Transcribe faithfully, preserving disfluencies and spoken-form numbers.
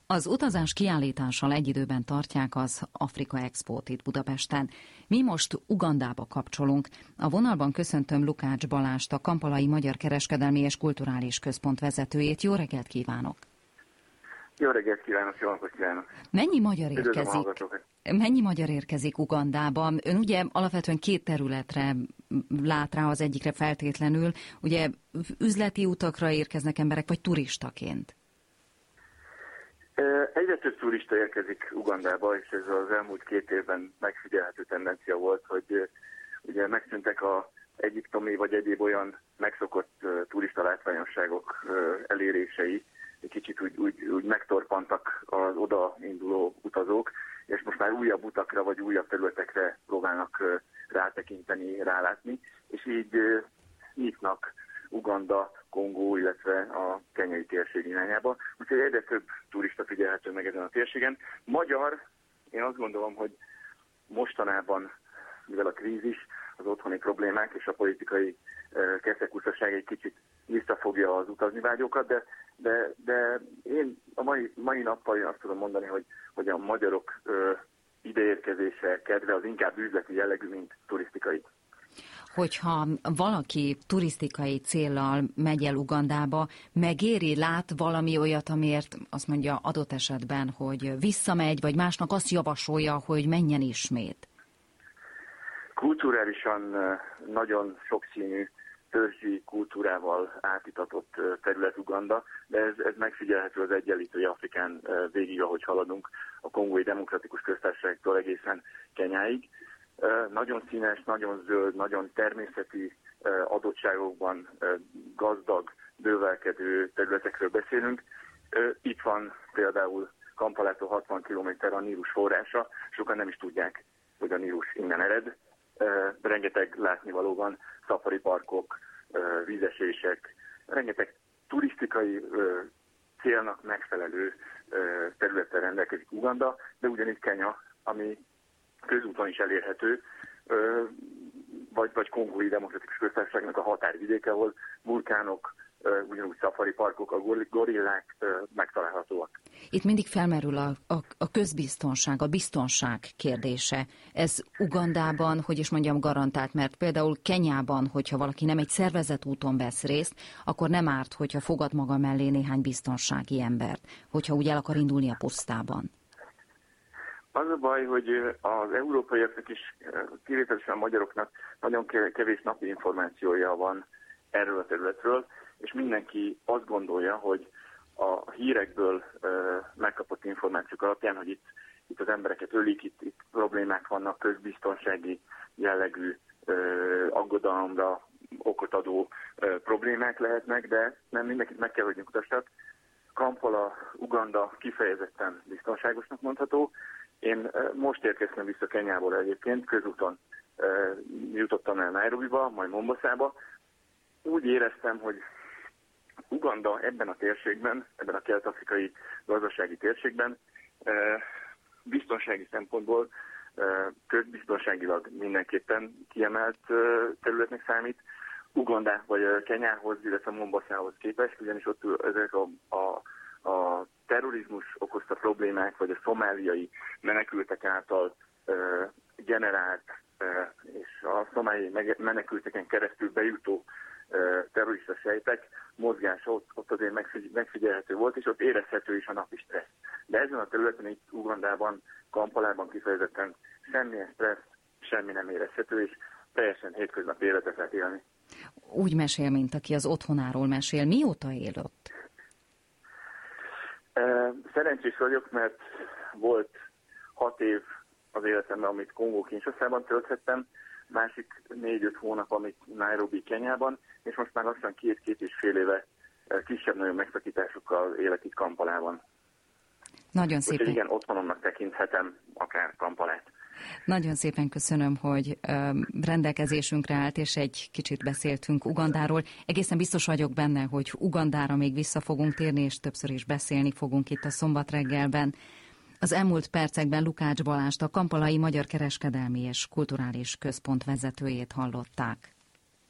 Az utazás kiállítással egy időben tartják az Afrika Expót itt Budapesten. Mi most Ugandába kapcsolunk. A vonalban köszöntöm Lukács Balást, a Kampalai Magyar Kereskedelmi és Kulturális Központ vezetőjét. Jó reggelt kívánok! Jó reggelt kívánok, jó napot kívánok! Mennyi magyar érkezik? Mennyi magyar érkezik Ugandába? Ön ugye alapvetően két területre lát rá, az egyikre feltétlenül. Ugye üzleti utakra érkeznek emberek, vagy turistaként? Egyre több turista érkezik Ugandába, és ez az elmúlt két évben megfigyelhető tendencia volt, hogy ugye megszűntek az egyiptomi vagy egyéb olyan megszokott turista látványosságok elérései, egy kicsit úgy, úgy, úgy megtorpantak az oda induló utazók, és most már újabb utakra vagy újabb területekre próbálnak rátekinteni, rálátni, és így nyitnak Uganda, Kongó, illetve a kenyai térség irányába. Úgyhogy egyre több turista figyelhető meg ezen a térségen. Magyar, én azt gondolom, hogy mostanában, mivel a krízis, az otthoni problémák és a politikai uh, keszekuszaság egy kicsit visszafogja az utazni vágyókat, de, de, de én a mai, mai nappal én azt tudom mondani, hogy, hogy a magyarok uh, ideérkezése, kedve az inkább üzleti jellegű, mint turisztikai. Hogyha valaki turisztikai céllal megy el Ugandába, megéri, lát valami olyat, amiért azt mondja adott esetben, hogy visszamegy, vagy másnak azt javasolja, hogy menjen ismét? Kulturálisan nagyon sokszínű, törzsi kultúrával átitatott terület Uganda, de ez, ez megfigyelhető az Egyenlítői Afrikán végig, ahogy haladunk, a Kongói Demokratikus Köztársaságtól egészen Kenyáig. Nagyon színes, nagyon zöld, nagyon természeti adottságokban gazdag, bővelkedő területekről beszélünk. Itt van például Kampalától hatvan kilométer a Nílus forrása, sokan nem is tudják, hogy a Nílus innen ered. Rengeteg látnivaló van, szafari parkok, vízesések, rengeteg turisztikai célnak megfelelő területtel rendelkezik Uganda, de ugyanígy Kenya, ami közúton is elérhető, vagy, vagy Kongói Demokratikus Köztársaságnak a határvidéke, ahol vulkánok, ugyanúgy szafari parkok, a gorillák megtalálhatóak. Itt mindig felmerül a, a, a közbiztonság, a biztonság kérdése. Ez Ugandában, hogy is mondjam, garantált, mert például Kenyában, hogyha valaki nem egy szervezett úton vesz részt, akkor nem árt, hogyha fogad maga mellé néhány biztonsági embert, hogyha úgy el akar indulni a pusztában. Az a baj, hogy az európaiaknak is, kivételesen a magyaroknak nagyon kevés napi információja van erről a területről, és mindenki azt gondolja, hogy a hírekből megkapott információk alapján, hogy itt, itt az embereket ölik, itt, itt problémák vannak, közbiztonsági jellegű aggodalomra okot adó problémák lehetnek, de nem mindenkit meg kell, hogy nyugtassak. Kampala, Uganda kifejezetten biztonságosnak mondható. Én most érkeztem vissza Kenyából egyébként, közúton jutottam el Nairobiba, majd Mombaszába. Úgy éreztem, hogy Uganda ebben a térségben, ebben a kelet-afrikai gazdasági térségben biztonsági szempontból közbiztonságilag mindenképpen kiemelt területnek számít. Uganda vagy Kenyához, illetve Mombaszához képest, ugyanis ott ezek a, a, a terrorizmus okozta problémák, vagy a szomáliai menekültek által uh, generált uh, és a szomáliai menekülteken keresztül bejutó uh, terrorista sejtek mozgása ott, ott azért megfigy- megfigyelhető volt, és ott érezhető is a napi stressz. De ezen a területen, itt Ugandában, Kampalában kifejezetten semmilyen stressz, semmi nem érezhető, és teljesen hétköznapi életet lehet élni. Úgy mesél, mint aki az otthonáról mesél. Mióta él ott? Szerencsés vagyok, mert volt hat év az életemben, amit Kongó Kinshaszában tölthettem, másik négy-öt hónap, amit Nairobi, Kenyában, és most már lassan két-két és fél éve kisebb-nagyobb megszakításokkal élek itt Kampalában. Nagyon szépen. Úgyhogy igen, otthonomnak tekinthetem akár Kampalát. Nagyon szépen köszönöm, hogy rendelkezésünkre állt, és egy kicsit beszéltünk Ugandáról. Egészen biztos vagyok benne, hogy Ugandára még vissza fogunk térni, és többször is beszélni fogunk itt a szombat reggelben. Az elmúlt percekben Lukács Balást, a Kampalai Magyar Kereskedelmi és Kulturális Központ vezetőjét hallották.